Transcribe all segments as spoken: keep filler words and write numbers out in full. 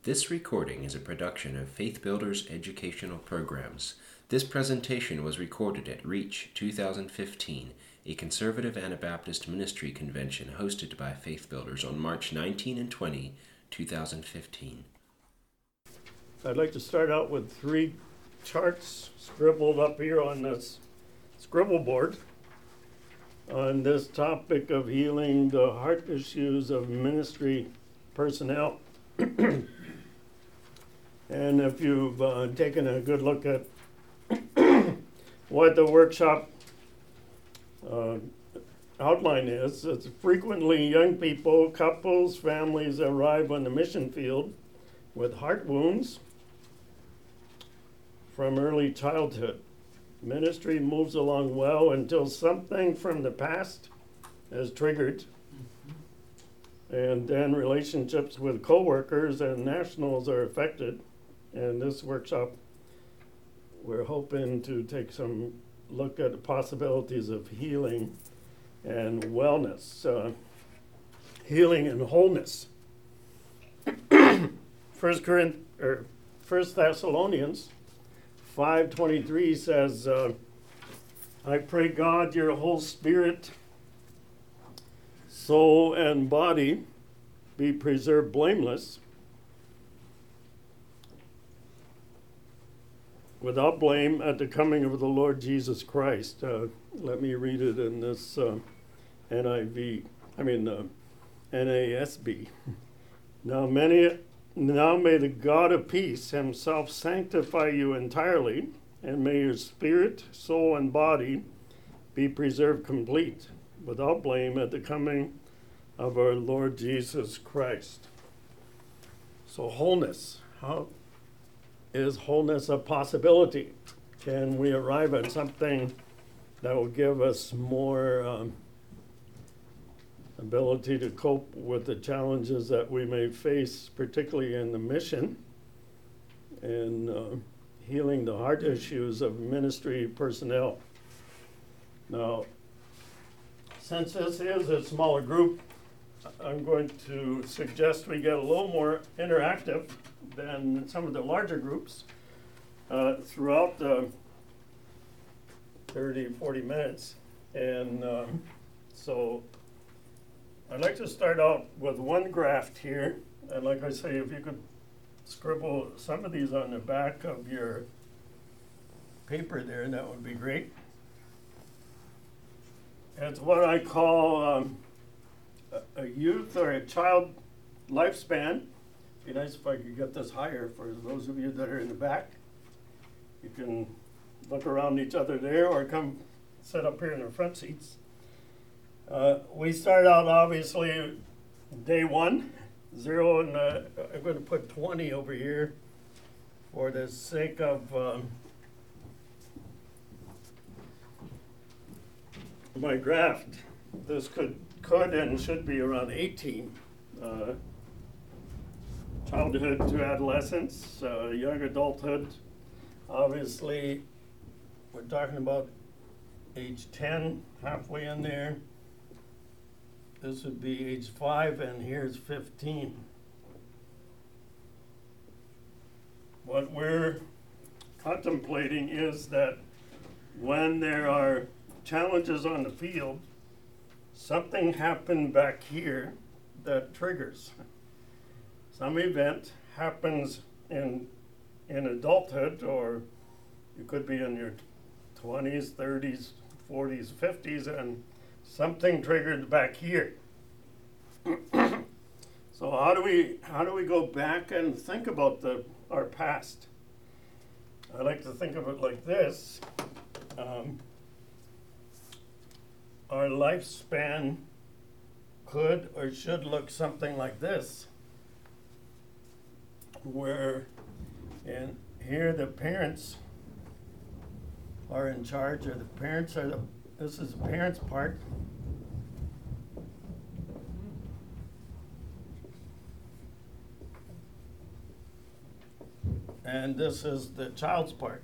This recording is a production of Faith Builders Educational Programs. This presentation was recorded at REACH twenty fifteen, a conservative Anabaptist ministry convention hosted by Faith Builders on March nineteenth and twentieth, twenty fifteen. I'd like to start out with three charts scribbled up here on this scribble board on this topic of healing the heart issues of ministry personnel. And if you've uh, taken a good look at what the workshop uh, outline is, it's frequently young people, couples, families arrive on the mission field with heart wounds from early childhood. Ministry moves along well until something from the past is triggered, and then relationships with coworkers and nationals are affected. And this workshop, we're hoping to take some look at the possibilities of healing and wellness, uh, healing and wholeness. First Corinth or First Thessalonians five twenty-three says, uh, "I pray God your whole spirit, soul, and body be preserved blameless, without blame at the coming of the Lord Jesus Christ." Uh, let me read it in this uh, N I V, I mean uh, N A S B. Now many, now may the God of peace himself sanctify you entirely, and may your spirit, soul, and body be preserved complete, without blame at the coming of our Lord Jesus Christ. So wholeness, how is wholeness a possibility? Can we arrive at something that will give us more um, ability to cope with the challenges that we may face, particularly in the mission and uh, healing the heart issues of ministry personnel? Now, since this is a smaller group, I'm going to suggest we get a little more interactive than some of the larger groups uh, throughout the thirty, forty minutes. And uh, so I'd like to start out with one graph here. And like I say, if you could scribble some of these on the back of your paper there, that would be great. It's what I call um, a, a youth or a child lifespan. It'd be nice if I could get this higher for those of you that are in the back. You can look around each other there or come sit up here in the front seats. Uh, we start out obviously day one, zero, and uh, I'm going to put twenty over here for the sake of um, my graph. This could, could and should be around eighteen. Uh, Childhood to adolescence, uh, young adulthood. Obviously, we're talking about age ten, halfway in there. This would be age five, and here's fifteen. What we're contemplating is that when there are challenges on the field, something happened back here that triggers. Some event happens in in adulthood, or you could be in your twenties, thirties, forties, fifties, and something triggered back here. So how do we how do we go back and think about the our past? I like to think of it like this. Um, our lifespan could or should look something like this, where and here the parents are in charge, or the parents are the, this is the parents' part. And this is the child's part.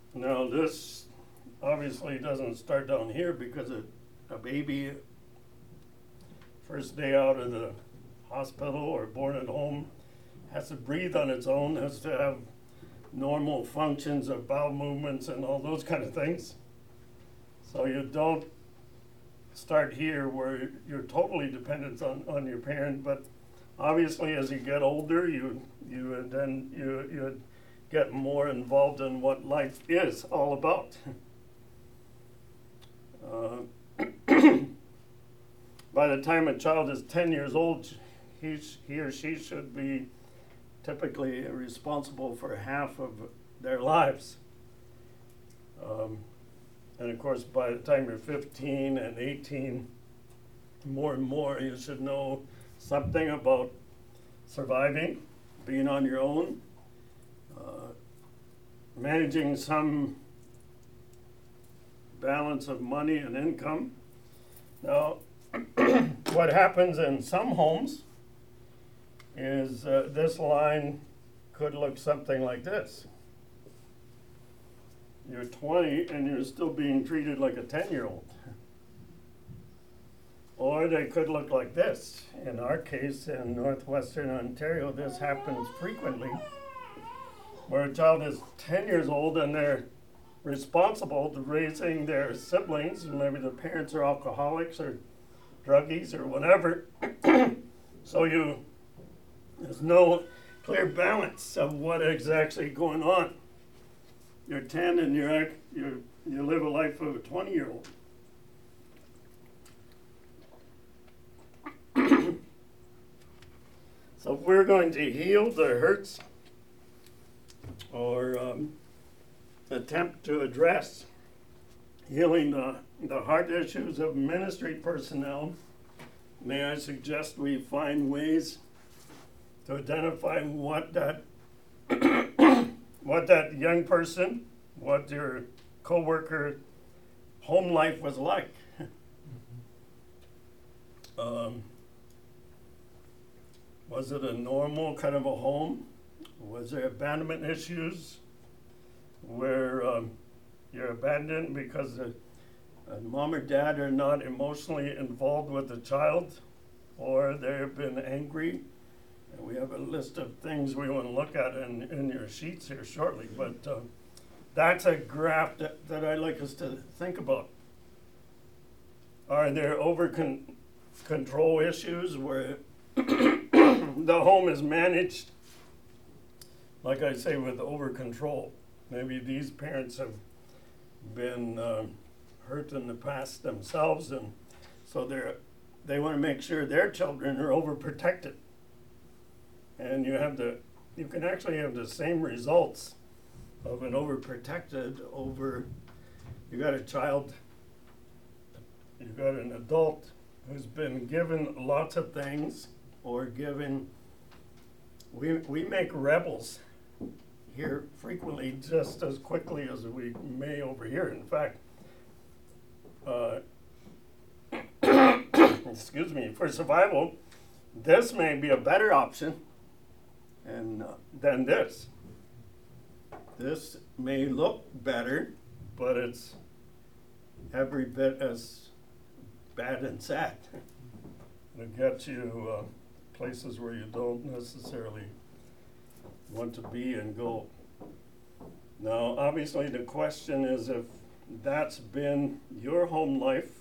Now, this obviously doesn't start down here because a, a baby, first day out of the hospital or born at home, has to breathe on its own, has to have normal functions of bowel movements and all those kind of things. So you don't start here where you're totally dependent on, on your parent, but obviously as you get older, you you then you you get more involved in what life is all about. Uh, by the time a child is ten years old, he, he or she should be typically responsible for half of their lives. Um, and of course, by the time you're fifteen and eighteen, more and more you should know something about surviving, being on your own, uh, managing some balance of money and income. Now, what happens in some homes is uh, this line could look something like this. You're twenty and you're still being treated like a ten-year-old. Or they could look like this. In our case, in northwestern Ontario, this happens frequently, where a child is ten years old and they're responsible to raising their siblings, and maybe the parents are alcoholics or druggies or whatever. So you, there's no clear balance of what is actually going on. You're ten and you're, you're, you live a life of a twenty-year-old. So if we're going to heal the hurts or um, attempt to address healing the, the heart issues of ministry personnel, may I suggest we find ways to identify what that what that young person, what your coworker home life was like. um, was it a normal kind of a home? Was there abandonment issues where um, you're abandoned because the uh, mom or dad are not emotionally involved with the child, or they've been angry? And we have a list of things we want to look at in, in your sheets here shortly, but uh, that's a graph that, that I'd like us to think about. Are there over con- control issues where the home is managed, like I say, with over control? Maybe these parents have been uh, hurt in the past themselves, and so they're they want to make sure their children are overprotected. And you have the you can actually have the same results of an overprotected over you got a child, you got an adult who's been given lots of things, or given we we make rebels here frequently just as quickly as we may over here. In fact, uh, excuse me, for survival, this may be a better option and uh, than this. This may look better, but it's every bit as bad and sad. It gets you uh, places where you don't necessarily want to be and go. Now, obviously, the question is if that's been your home life,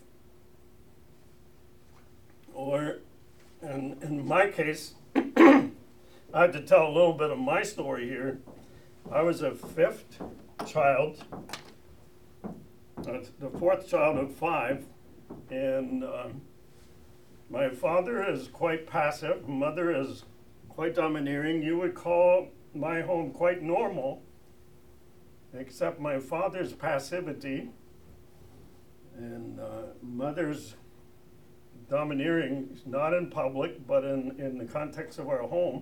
or in, in my case, I have to tell a little bit of my story here. I was a fifth child, uh, the fourth child of five, and uh, my father is quite passive, mother is quite domineering. You would call my home quite normal, except my father's passivity and uh, mother's domineering, not in public, but in, in the context of our home.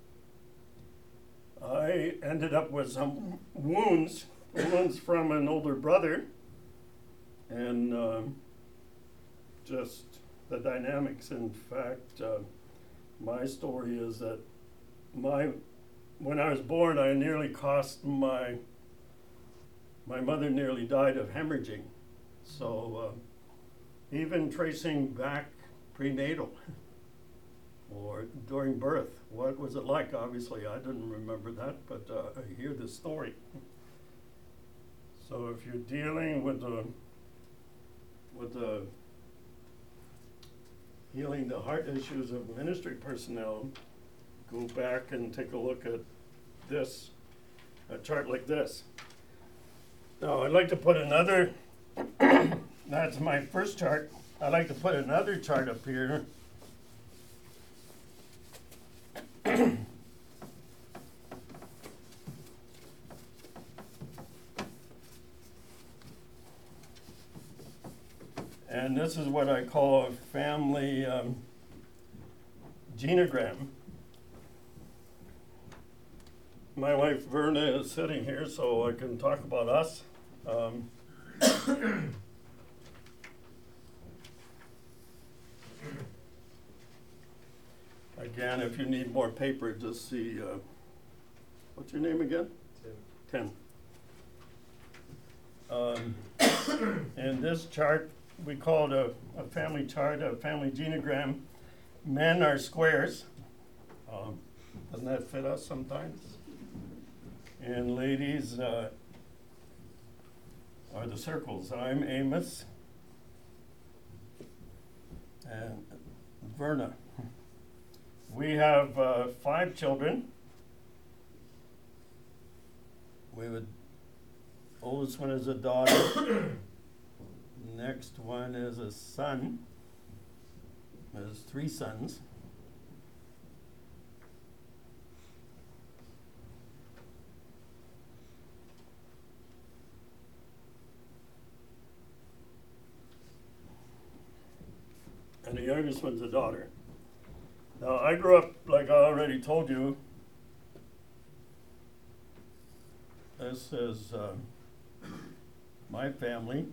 I ended up with some wounds, wounds from an older brother, and uh, just the dynamics. In fact, uh, my story is that my when I was born, I nearly cost my my mother nearly died of hemorrhaging. So uh, even tracing back prenatal or during birth, what was it like? Obviously, I didn't remember that, but uh, I hear the story. So if you're dealing with the with the healing the heart issues of ministry personnel, go back and take a look at this, a chart like this. Now, I'd like to put another, that's my first chart. I'd like to put another chart up here. And this is what I call a family um, genogram. My wife Verna is sitting here, so I can talk about us. Um, again, if you need more paper, just see, uh, what's your name again? Tim. Tim. Um, in this chart, we call it a, a family chart, a family genogram. Men are squares. Um, doesn't that fit us sometimes? And ladies uh, are the circles. I'm Amos. And Verna. We have uh, five children. We would, oldest one is a daughter. Next one is a son. There's three sons. And the youngest one's a daughter. Now, I grew up, like I already told you, this is uh, my family.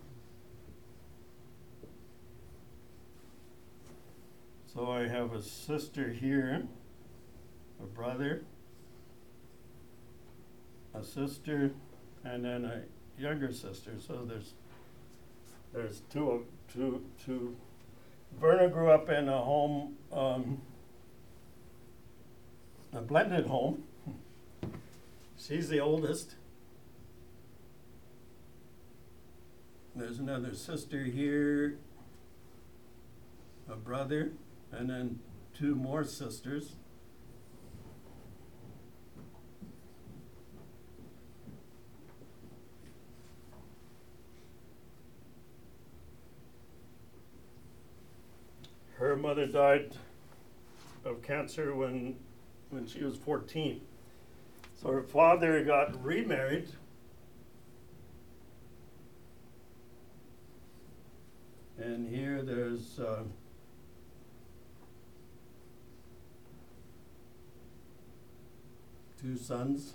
So I have a sister here, a brother, a sister, and then a younger sister. So there's there's two of two two. Verna grew up in a home, um, a blended home. She's the oldest. There's another sister here, a brother, and then two more sisters. Her mother died of cancer when when she was fourteen. So her father got remarried. And here there's uh, two sons,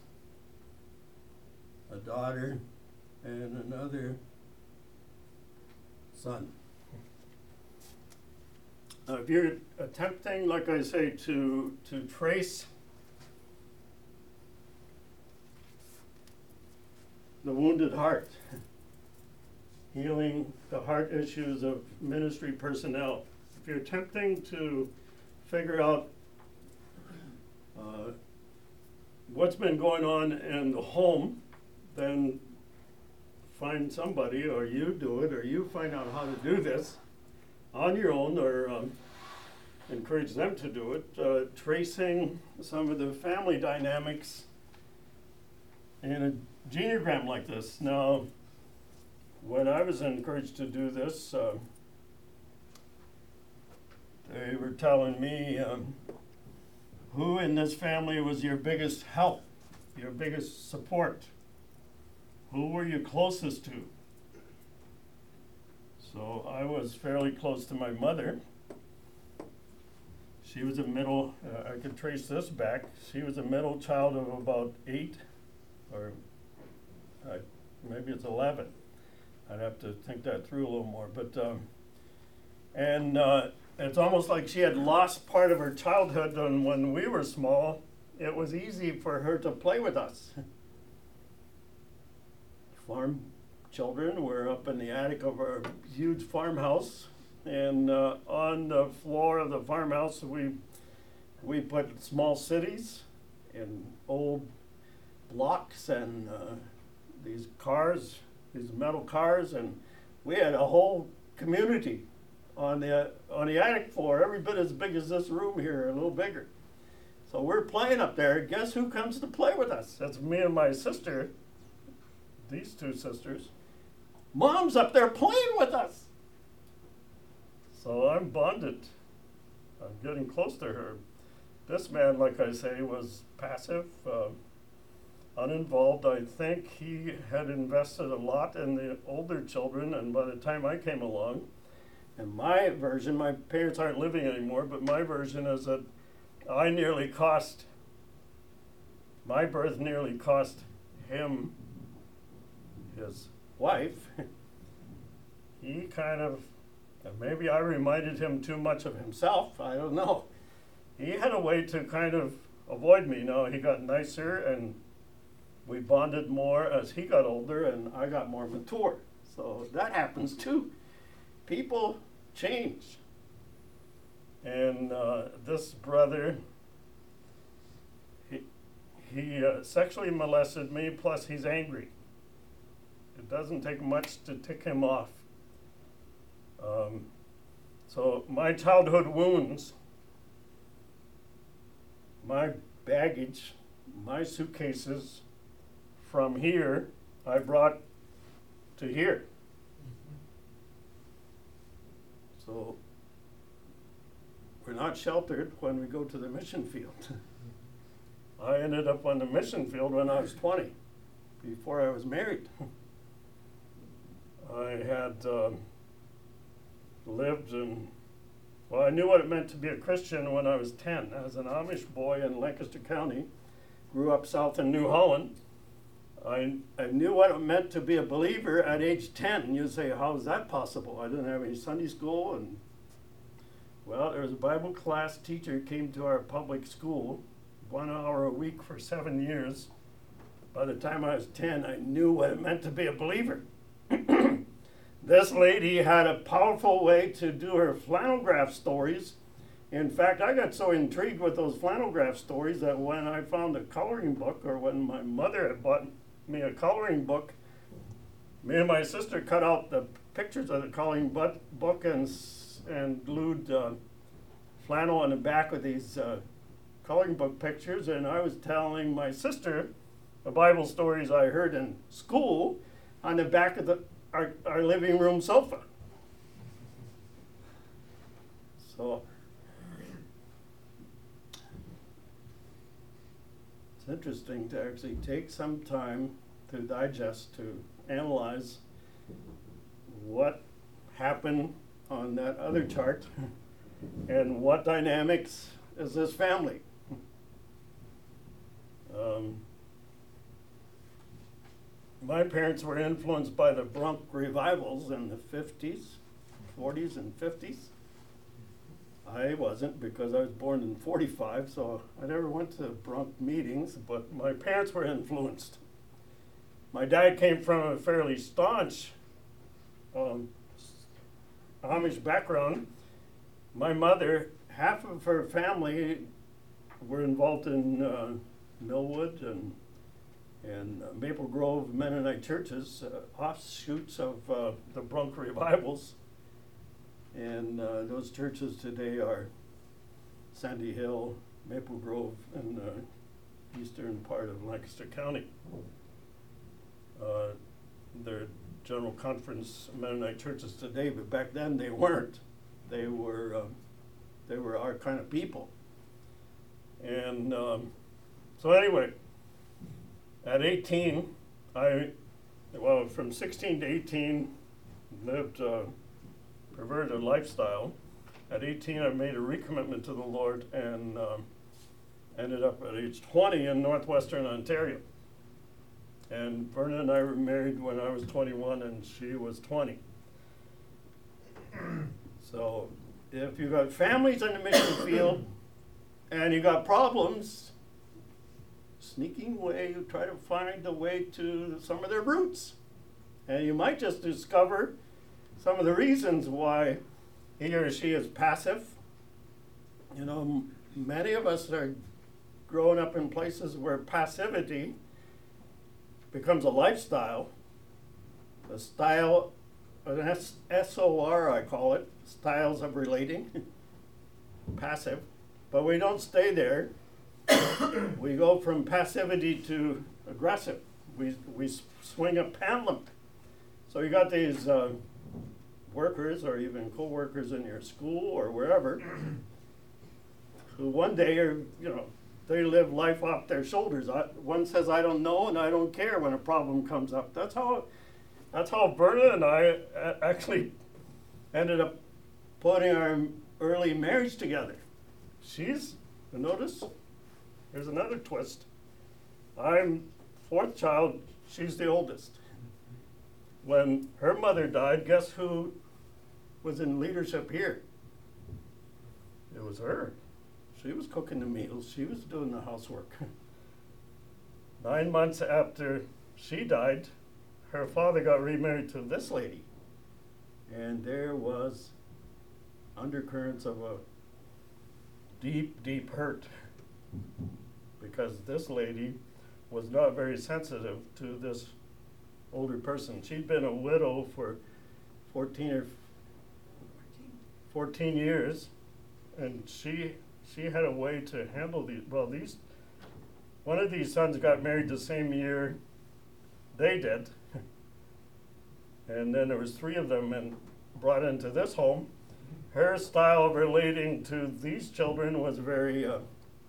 a daughter, and another son. Now, if you're attempting, like I say, to to trace the wounded heart, healing the heart issues of ministry personnel, if you're attempting to figure out uh, what's been going on in the home, then find somebody, or you do it, or you find out how to do this on your own, or um, encourage them to do it, uh, tracing some of the family dynamics in a genogram like this. Now, when I was encouraged to do this, uh, they were telling me, um, who in this family was your biggest help, your biggest support? Who were you closest to? So I was fairly close to my mother. She was a middle, uh, I could trace this back. She was a middle child of about eight, or uh, maybe it's eleven. I'd have to think that through a little more. But um, and uh, it's almost like she had lost part of her childhood, and when we were small, it was easy for her to play with us. farm children. We're up in the attic of our huge farmhouse, and uh, on the floor of the farmhouse we we put small cities and old blocks and uh, these cars, these metal cars, and we had a whole community on the on the attic floor, every bit as big as this room here, a little bigger. So we're playing up there. Guess who comes to play with us? That's me and my sister, these two sisters. Mom's up there playing with us. So I'm bonded. I'm getting close to her. This man, like I say, was passive, uh, uninvolved. I think he had invested a lot in the older children, and by the time I came along, and my version, my parents aren't living anymore, but my version is that I nearly cost, my birth nearly cost him his wife. He kind of, maybe I reminded him too much of himself, I don't know. He had a way to kind of avoid me. Now he got nicer and we bonded more as he got older and I got more mature. So that happens too. People change. And uh, this brother, he, he uh, sexually molested me, plus he's angry. It doesn't take much to tick him off. Um, so my childhood wounds, my baggage, my suitcases from here, I brought to here. So we're not sheltered when we go to the mission field. I ended up on the mission field when I was twenty, before I was married. I had um, lived in, well, I knew what it meant to be a Christian when I was ten. As an Amish boy in Lancaster County, grew up south in New Holland. I, I knew what it meant to be a believer at age ten. You say, how is that possible? I didn't have any Sunday school. And well, there was a Bible class teacher came to our public school, one hour a week for seven years. By the time I was ten, I knew what it meant to be a believer. This lady had a powerful way to do her flannel graph stories. In fact, I got so intrigued with those flannel graph stories that when I found a coloring book, or when my mother had bought me a coloring book, me and my sister cut out the pictures of the coloring book and, and glued uh, flannel on the back of these uh, coloring book pictures, and I was telling my sister the Bible stories I heard in school on the back of the Our, our living room sofa. So it's interesting to actually take some time to digest, to analyze what happened on that other chart and what dynamics is this family. Um, My parents were influenced by the Bronx revivals in the fifties, forties and fifties. I wasn't, because I was born in forty-five, so I never went to Bronx meetings, but my parents were influenced. My dad came from a fairly staunch um, Amish background. My mother, half of her family were involved in uh, Millwood and and uh, Maple Grove Mennonite churches, uh, offshoots of uh, the Bronx revivals. And uh, those churches today are Sandy Hill, Maple Grove, and the uh, eastern part of Lancaster County. Uh, they're General Conference Mennonite churches today, but back then they weren't. They were, uh, they were our kind of people. And um, so anyway, at eighteen, I, well, from sixteen to eighteen, lived a perverted lifestyle. At eighteen, I made a recommitment to the Lord and um, ended up at age twenty in northwestern Ontario. And Verna and I were married when I was twenty-one and she was twenty. So if you got families in the mission field and you got problems, sneaking way, you try to find a way to some of their roots. And you might just discover some of the reasons why he or she is passive. You know, m- many of us are growing up in places where passivity becomes a lifestyle, a style, an S- S O R I call it, styles of relating, passive. But we don't stay there. We go from passivity to aggressive. We, we s- swing a pendulum. So you got these uh, workers or even co-workers in your school or wherever who one day are, you know, they live life off their shoulders. I, one says, I don't know and I don't care when a problem comes up. That's how, that's how Verna and I uh, actually ended up putting our early marriage together. She's, notice, here's another twist. I'm fourth child, she's the oldest. When her mother died, guess who was in leadership here? It was her. She was cooking the meals, she was doing the housework. Nine months after she died, her father got remarried to this lady. And there was undercurrents of a deep, deep hurt because this lady was not very sensitive to this older person. She'd been a widow for fourteen or fourteen years, and she she had a way to handle these. Well, these one of these sons got married the same year they did, and then there was three of them and brought into this home. Her style of relating to these children was very uh,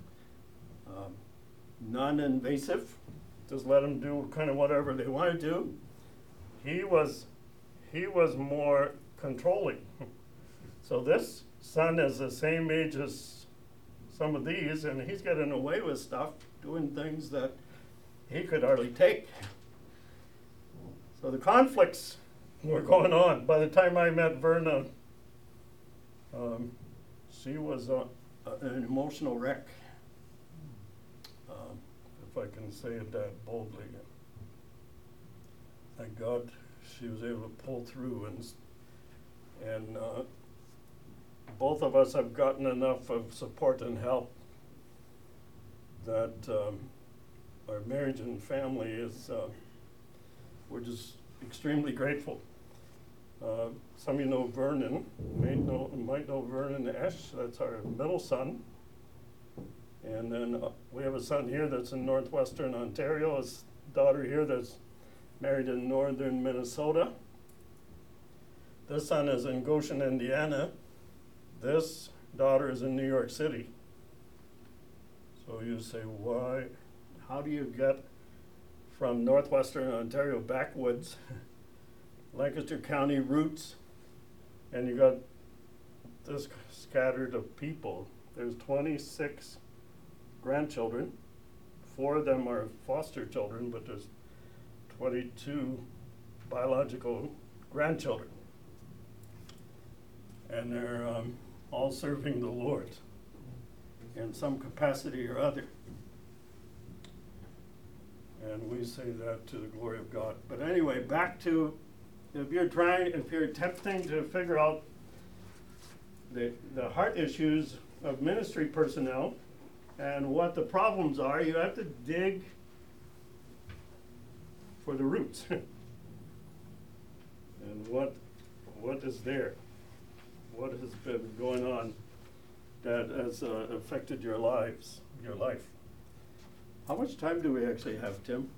um, non-invasive. Just let them do kind of whatever they want to do. He was, he was more controlling. So this son is the same age as some of these, and he's getting away with stuff, doing things that he could hardly take. So the conflicts were going on. By the time I met Verna, um, she was uh, an emotional wreck, um, if I can say it that boldly. Thank God she was able to pull through, and and uh, both of us have gotten enough of support and help that um, our marriage and family is, uh, we're just extremely grateful. Uh, some of you know Vernon, may know, might know Vernon Esch, that's our middle son. And then uh, we have a son here that's in northwestern Ontario, a daughter here that's married in northern Minnesota. This son is in Goshen, Indiana. This daughter is in New York City. So you say, why, how do you get from northwestern Ontario backwoods, Lancaster County roots, and you got this scattered of people? There's twenty-six grandchildren. Four of them are foster children, but there's twenty-two biological grandchildren. And they're um, all serving the Lord in some capacity or other. And we say that to the glory of God. But anyway, back to, if you're trying, if you're attempting to figure out the, the heart issues of ministry personnel and what the problems are, you have to dig for the roots. And what what is there? What has been going on that has uh, affected your lives, your life? How much time do we actually have, Tim?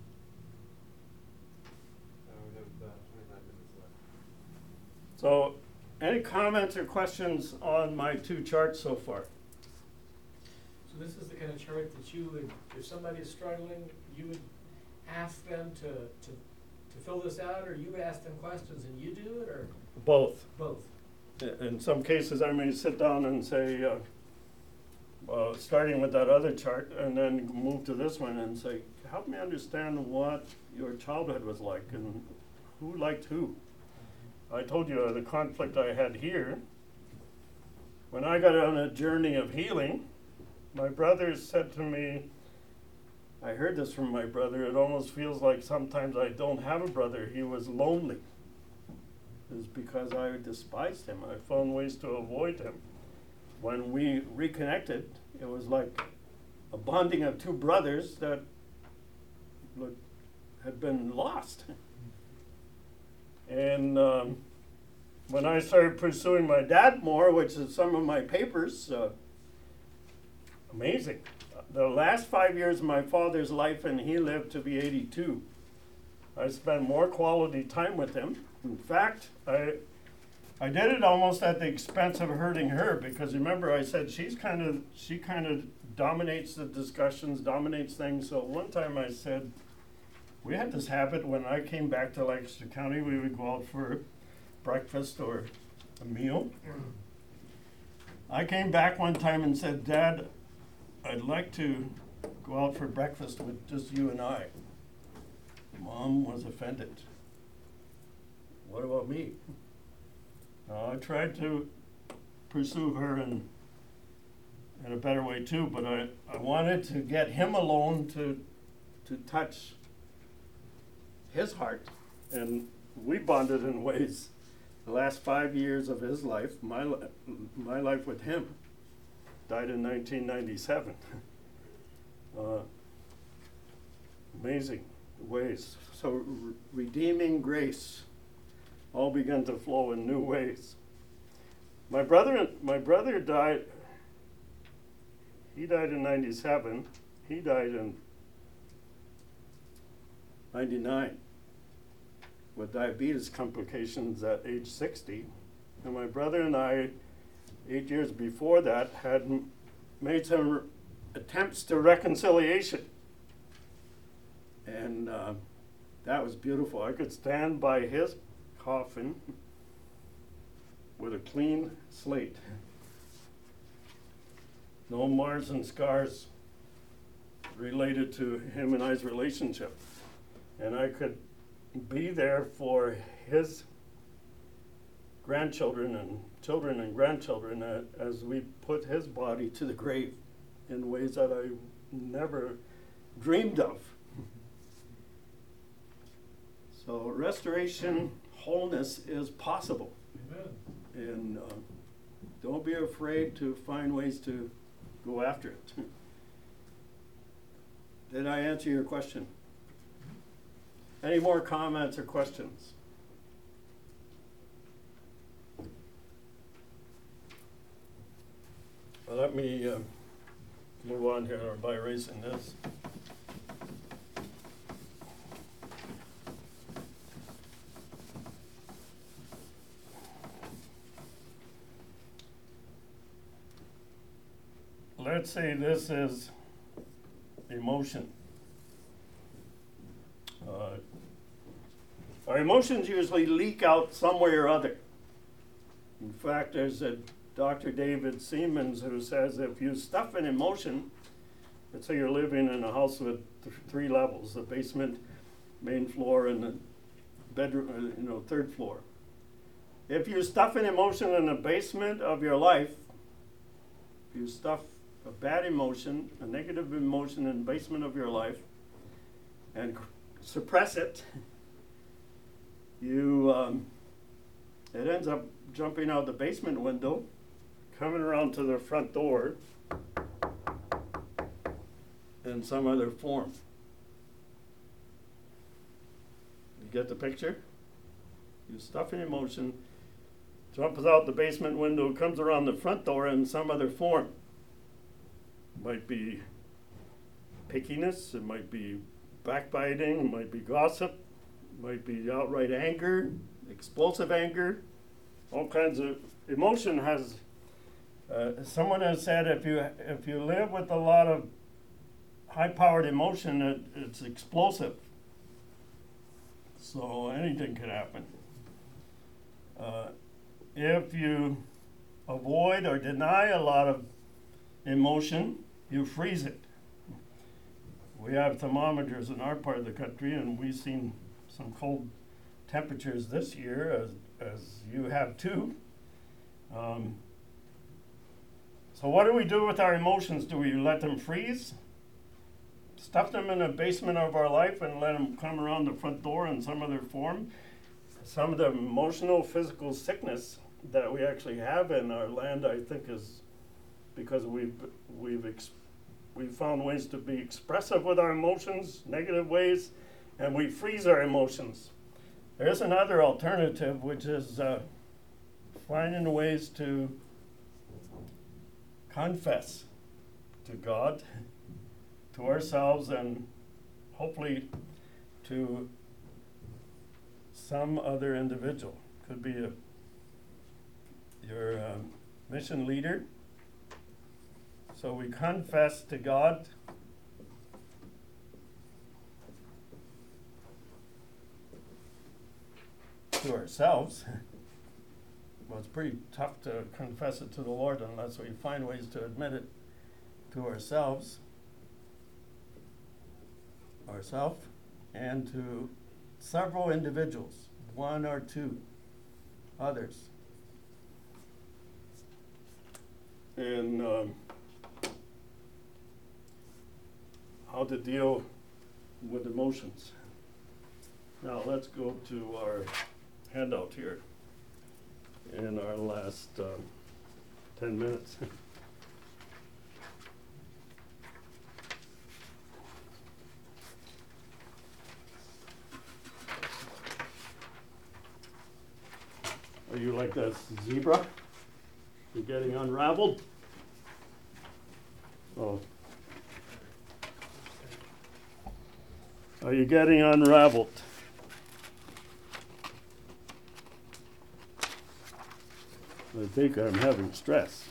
Uh, we have uh, twenty-five minutes left. So, any comments or questions on my two charts so far? So this is the kind of chart that you would, if somebody is struggling, you would ask them to, to, to fill this out, or you would ask them questions and you do it, or Both. both? In some cases, I may sit down and say, uh, uh, starting with that other chart, and then move to this one and say, help me understand what your childhood was like and who liked who. I told you uh, the conflict I had here. When I got on a journey of healing, my brothers said to me, I heard this from my brother. It almost feels like sometimes I don't have a brother. He was lonely. It's because I despised him. I found ways to avoid him. When we reconnected, it was like a bonding of two brothers that look, had been lost. And um, when I started pursuing my dad more, which is some of my papers, uh, amazing. The last five years of my father's life, and he lived to be eighty-two, I spent more quality time with him. In fact, I I did it almost at the expense of hurting her, because remember I said she's kind of she kind of dominates the discussions, dominates things. So one time I said, we had this habit when I came back to Lancaster County, we would go out for breakfast or a meal. I came back one time and said, Dad, I'd like to go out for breakfast with just you and I. Mom was offended. What about me? Uh, I tried to pursue her in, in a better way too, but I, I wanted to get him alone to to touch his heart. And we bonded in ways. The last five years of his life, my, li- my life with him, died in nineteen ninety-seven. uh, amazing ways. So re- redeeming grace all began to flow in new ways. My brother, my brother died, he died in ninety-seven. He died in ninety-nine with diabetes complications at age sixty. And my brother and I, eight years before that, had m- made some r- attempts to reconciliation. And uh, that was beautiful. I could stand by his coffin with a clean slate. No marks and scars related to him and I's relationship. And I could be there for his grandchildren and children and grandchildren uh, as we put his body to the grave in ways that I never dreamed of. So restoration, wholeness is possible. Amen. And uh, don't be afraid to find ways to go after it. Did I answer your question? Any more comments or questions? Well, let me uh, move on here by erasing this. Let's say this is emotion. Uh, our emotions usually leak out some way or other. In fact, there's a Doctor David Siemens who says if you stuff an emotion, let's say you're living in a house with th- three levels, the basement, main floor, and the bedroom, uh, you know, third floor. If you stuff an emotion in the basement of your life, if you stuff a bad emotion, a negative emotion in the basement of your life, and c- suppress it, you um, it ends up jumping out the basement window, coming around to the front door in some other form. You get the picture? You stuff an emotion, jumps out the basement window, comes around the front door in some other form. Might be pickiness, it might be backbiting, it might be gossip, it might be outright anger, explosive anger, all kinds of emotion has, uh, someone has said if you if you live with a lot of high-powered emotion, it, it's explosive. So anything could happen. Uh, if you avoid or deny a lot of emotion, you freeze it. We have thermometers in our part of the country, and we've seen some cold temperatures this year, as, as you have too. Um, so what do we do with our emotions? Do we let them freeze? stuff them in the basement of our life and let them come around the front door in some other form. Some of the emotional, physical sickness that we actually have in our land, I think, is because we've we've ex- we've found ways to be expressive with our emotions, negative ways, and we freeze our emotions. There's another alternative, which is uh, finding ways to confess to God, to ourselves, and hopefully to some other individual. Could be a, your um, mission leader. So we confess to God, to ourselves. Well, it's pretty tough to confess it to the Lord unless we find ways to admit it to ourselves, ourselves, and to several individuals, one or two others. And um, how to deal with emotions. Now let's go to our handout here in our last um, ten minutes. Are you like that zebra? You're getting unraveled? Oh. Are you getting unraveled? I think I'm having stress.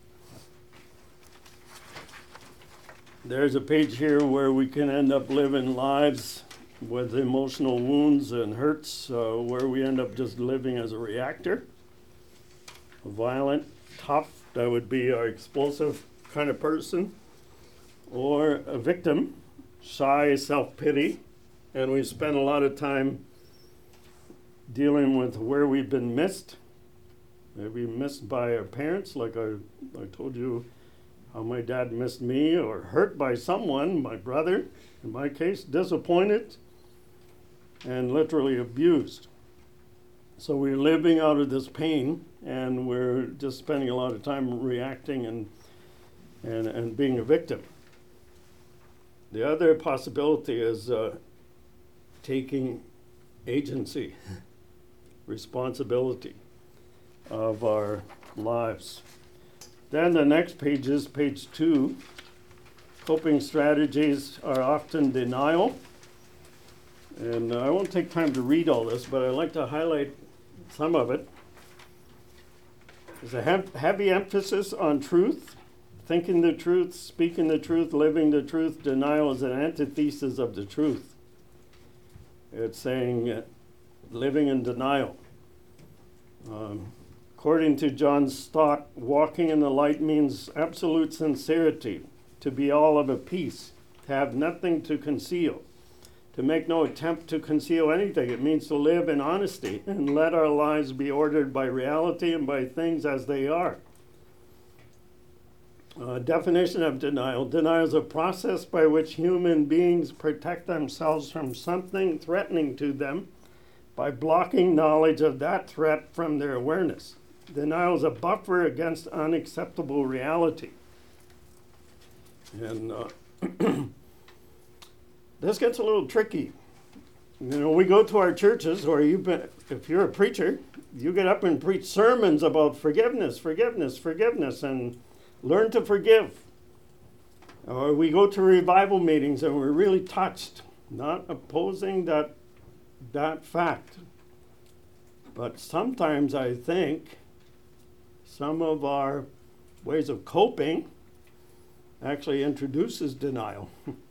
There's a page here where we can end up living lives with emotional wounds and hurts, uh, where we end up just living as a reactor, a violent, tough, that would be our explosive kind of person, or a victim, shy, self-pity, and we spend a lot of time dealing with where we've been missed. Maybe missed by our parents, like I, I told you how my dad missed me, or hurt by someone, my brother, in my case, disappointed, and literally abused. So we're living out of this pain, and we're just spending a lot of time reacting and and, and being a victim. The other possibility is uh, taking agency, responsibility of our lives. Then the next page is page two. Coping strategies are often denial. And uh, I won't take time to read all this, but I'd like to highlight some of it. There's a hev- heavy emphasis on truth, thinking the truth, speaking the truth, living the truth. Denial is an antithesis of the truth. It's saying uh, living in denial. Um, according to John Stott, walking in the light means absolute sincerity, to be all of a piece, to have nothing to conceal, to make no attempt to conceal anything. It means to live in honesty and let our lives be ordered by reality and by things as they are. Uh, definition of denial. Denial is a process by which human beings protect themselves from something threatening to them by blocking knowledge of that threat from their awareness. Denial is a buffer against unacceptable reality. And uh, this gets a little tricky. You know, we go to our churches, or you've been, if you're a preacher, you get up and preach sermons about forgiveness, forgiveness, forgiveness, and learn to forgive. Or we go to revival meetings and we're really touched, not opposing that that fact. But sometimes I think some of our ways of coping actually introduces denial.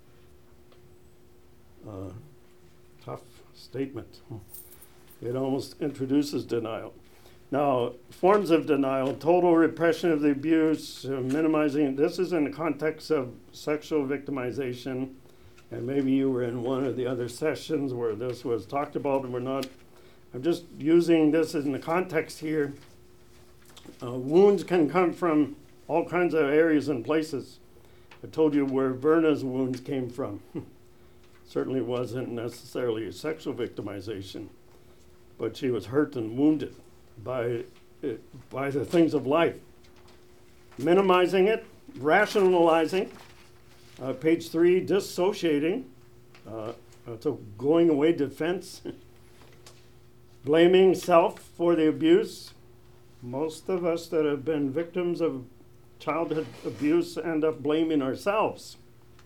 uh, tough statement. It almost introduces denial. Now, forms of denial, total repression of the abuse, uh, minimizing, this is in the context of sexual victimization, and maybe you were in one of the other sessions where this was talked about, and we're not, I'm just using this in the context here. Uh, wounds can come from all kinds of areas and places. I told you where Verna's wounds came from. Certainly wasn't necessarily a sexual victimization, but she was hurt and wounded by, it, by the things of life. Minimizing it, rationalizing, uh, page three, dissociating, uh, so going away defense, blaming self for the abuse. Most of us that have been victims of childhood abuse end up blaming ourselves.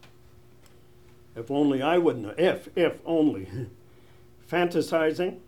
If only I wouldn't have, if, if only. Fantasizing.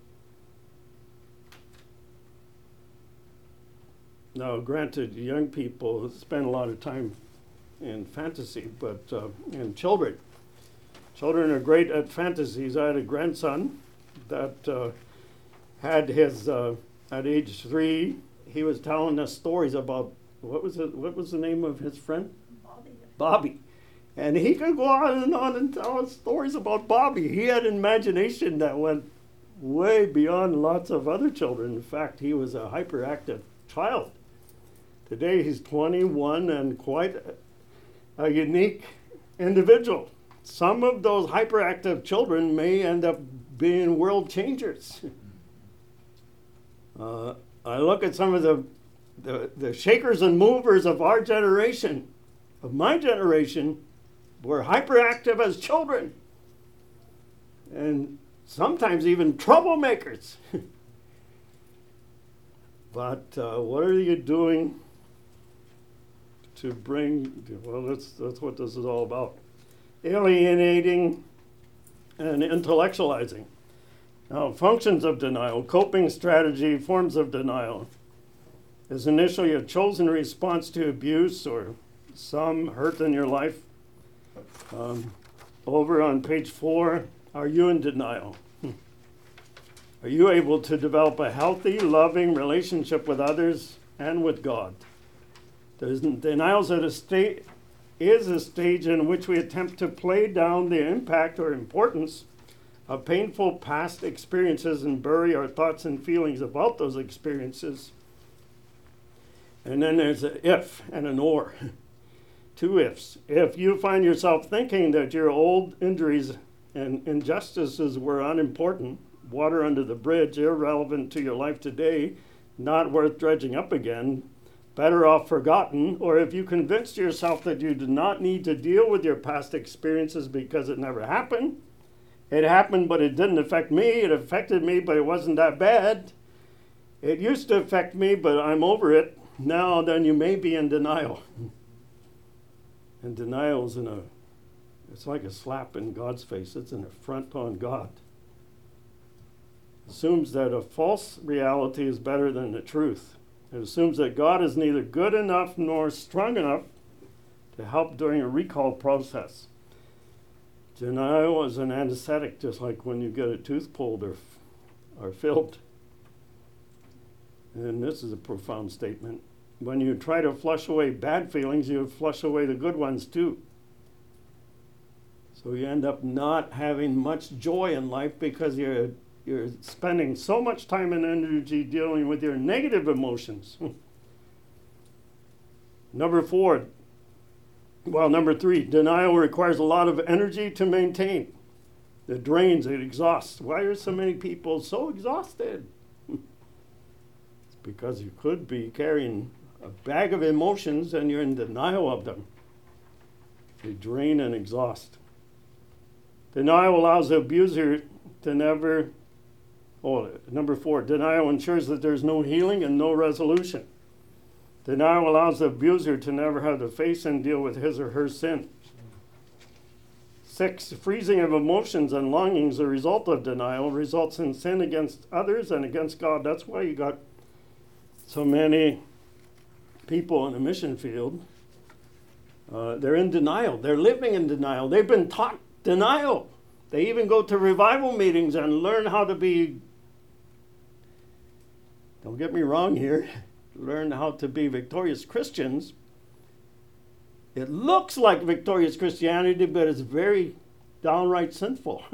Now, granted, young people spend a lot of time in fantasy, but uh, in children. Children are great at fantasies. I had a grandson that uh, had his, uh, at age three, he was telling us stories about, what was it, what was the name of his friend? Bobby. Bobby. And he could go on and on and tell us stories about Bobby. He had an imagination that went way beyond lots of other children. In fact, he was a hyperactive child. Today he's twenty-one and quite a, a unique individual. Some of those hyperactive children may end up being world changers. uh, I look at some of the, the, the shakers and movers of our generation, of my generation, were hyperactive as children. And sometimes even troublemakers. But uh, what are you doing to bring, well, that's, that's what this is all about. Alienating and intellectualizing. Now, functions of denial, coping strategy, forms of denial, is initially a chosen response to abuse or some hurt in your life. Um, over on page four, are you in denial? Are you able to develop a healthy, loving relationship with others and with God? Denial at a state is a stage in which we attempt to play down the impact or importance of painful past experiences and bury our thoughts and feelings about those experiences. And then there's an if and an or. Two ifs. If you find yourself thinking that your old injuries and injustices were unimportant, water under the bridge, irrelevant to your life today, not worth dredging up again, better off forgotten, or if you convinced yourself that you did not need to deal with your past experiences because it never happened, it happened but it didn't affect me, it affected me but it wasn't that bad, it used to affect me but I'm over it, now then you may be in denial. And denial is in a, it's like a slap in God's face, it's an affront on God. Assumes that a false reality is better than the truth. It assumes that God is neither good enough nor strong enough to help during a recall process. Denial is an anesthetic, just like when you get a tooth pulled or, or filled. And this is a profound statement. When you try to flush away bad feelings, you flush away the good ones too. So you end up not having much joy in life because you're You're spending so much time and energy dealing with your negative emotions. Number four, well, number three, denial requires a lot of energy to maintain. It drains, it exhausts. Why are so many people so exhausted? It's because you could be carrying a bag of emotions and you're in denial of them. They drain and exhaust. Denial allows the abuser to never Oh, number four, denial ensures that there's no healing and no resolution. Denial allows the abuser to never have to face and deal with his or her sin. Six, freezing of emotions and longings as a result of denial results in sin against others and against God. That's why you got so many people in the mission field. Uh, they're in denial. They're living in denial. They've been taught denial. They even go to revival meetings and learn how to be, don't get me wrong here, learn how to be victorious Christians. It looks like victorious Christianity, but it's very downright sinful.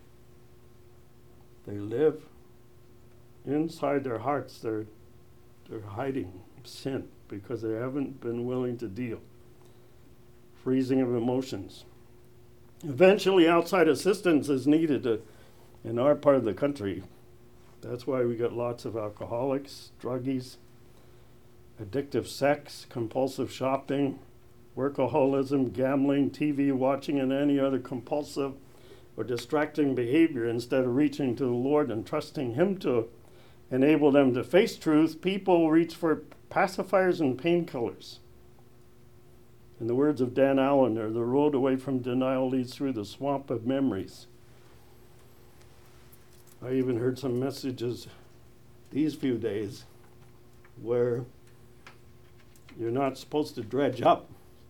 They live inside their hearts. They're, they're hiding sin because they haven't been willing to deal. freezing of emotions. Eventually, outside assistance is needed uh, in our part of the country. That's why we got lots of alcoholics, druggies, addictive sex, compulsive shopping, workaholism, gambling, T V watching, and any other compulsive or distracting behavior. Instead of reaching to the Lord and trusting Him to enable them to face truth, people reach for pacifiers and painkillers. In the words of Dan Allender, the road away from denial leads through the swamp of memories. I even heard some messages these few days where you're not supposed to dredge up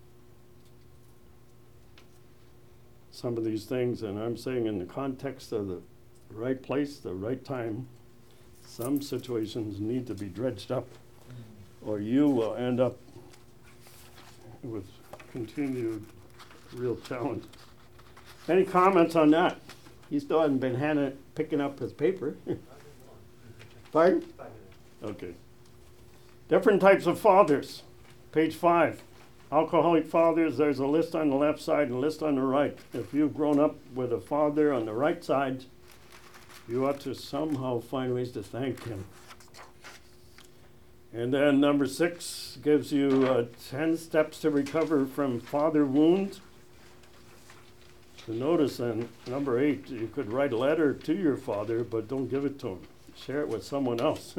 some of these things, and I'm saying in the context of the right place, the right time, some situations need to be dredged up, or you will end up with continued real challenge. Any comments on that? He still hasn't been handing, picking up his paper. Pardon? Five minutes. Okay. Different types of fathers. Page five. Alcoholic fathers, there's a list on the left side and a list on the right. If you've grown up with a father on the right side, you ought to somehow find ways to thank him. And then number six gives you uh, ten steps to recover from father wounds. So notice on number eight, you could write a letter to your father, but don't give it to him. Share it with someone else.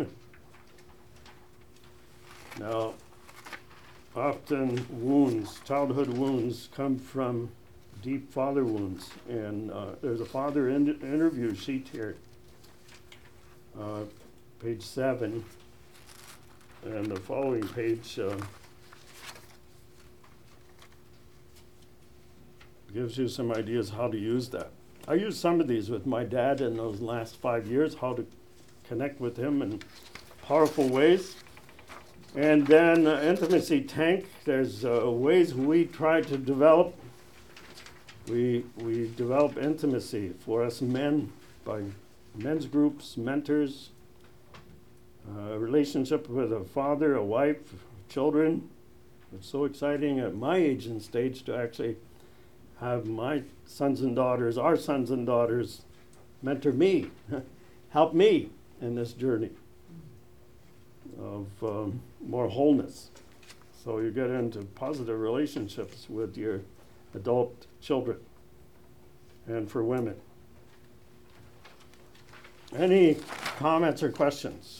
Now, often wounds, childhood wounds, come from deep father wounds. And uh, there's a father in- interview sheet here, uh, page seven. And the following page uh, gives you some ideas how to use that. I used some of these with my dad in those last five years, how to connect with him in powerful ways. And then uh, intimacy tank, there's uh, ways we try to develop. We, we develop intimacy for us men by men's groups, mentors, uh, a relationship with a father, a wife, children. It's so exciting at my age and stage to actually have my sons and daughters, our sons and daughters, mentor me, help me in this journey of um, more wholeness. So you get into positive relationships with your adult children and for women. Any comments or questions?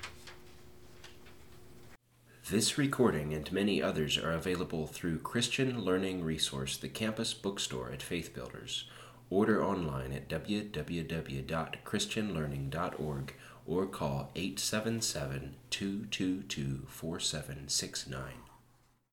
This recording and many others are available through Christian Learning Resource, the campus bookstore at Faith Builders. Order online at w w w dot christian learning dot org or call eight seven seven, two two two, four seven six nine.